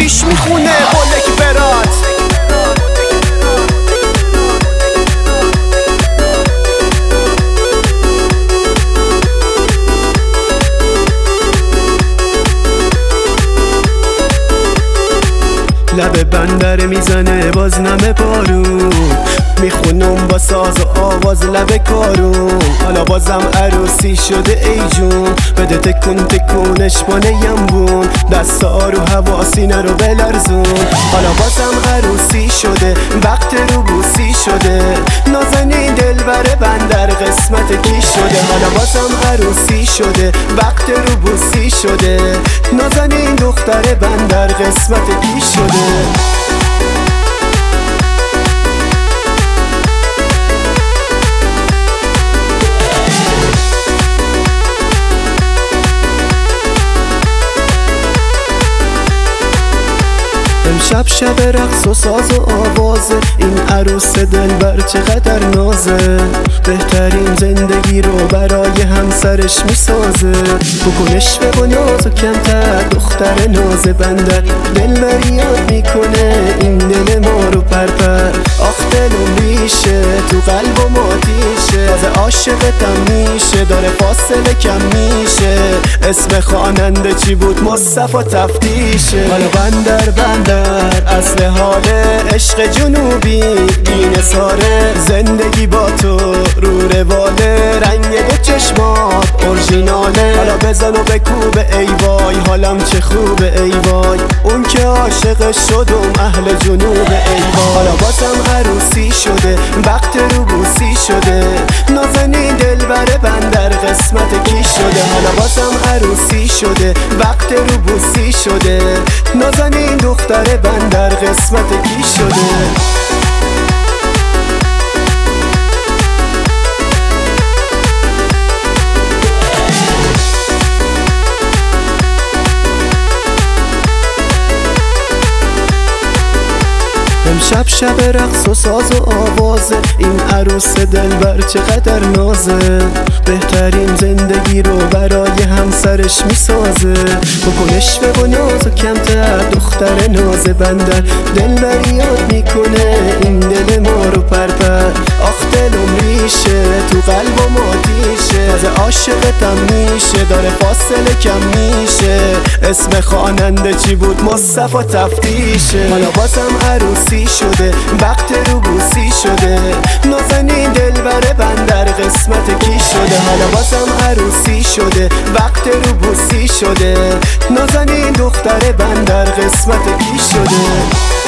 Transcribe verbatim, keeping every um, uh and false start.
پیش میخونه بولک برات. لب بندر میزنه باز نمه بارون، میخونم با ساز و آواز لب کارون. حالا بازم عروسی شده ای جون، بده تکون تکونش با نیمبون، دستا رو هوا سینه رو بلرزون. حالا بازم عروسی شده وقت رو بوسی شده، نازنین دلبر بندر قسمت کی شده. حالا بازم عروسی شده وقت رو بوسی شده، نازنین دختر بندر قسمت کی شده. امشب شب رقص و ساز و آوازه، این عروس دلبر چقدر نازه، بهترین زندگی رو برای همسرش میسازه. بکنش به ناز و کمتر دختر ناز بندر، دلبری یاد میکنه این دل ما رو پرپر. آخ دلم ریشه تو قلب و ماتیشه، از عاشقتم میشه داره فاصله کم میشه. اسم خواننده چی بود؟ مصطفی تفتیشه. حالا بندر بندر اصل حاله، عشق جنوبی بی نثاره، زندگی با تو رو رواله، رنگ دو چشمات اورژیناله. حالا بزن و بکوب ای وای حالم چه خوبه ای وای، اون که عاشقش شدم اهل جنوب ای وای. حالا بازم عروسی شده وقت رو بوسی شده، نازنین دلبر بندر قسمت کی شده. حالا بازم عروسی شده وقت رو بوسی شده، نازنین دختر بندر قسمت کی شده. امشب شب رقص و ساز و آوازه، این عروس دلبر چقدر نازه، بهترین زندگی رو برای همسرش میسازه. بکنش به ناز و کمتر دختر ناز بندر، دلبری یاد میکنه این دل ما رو پرپر. آخ دلم ریشه تو قلب و ماتیشه، از عاشقتم میشه داره فاصله کم میشه. اسم خواننده چی بود؟ مصطفی تفتیشه. حالا بازم عروسی شده وقت رو بوسی شده، نازنین دلبر بندر قسمت کی شده. حالا بازم عروسی شده وقت رو بوسی شده، نازنین دختر بندر قسمت کی شده.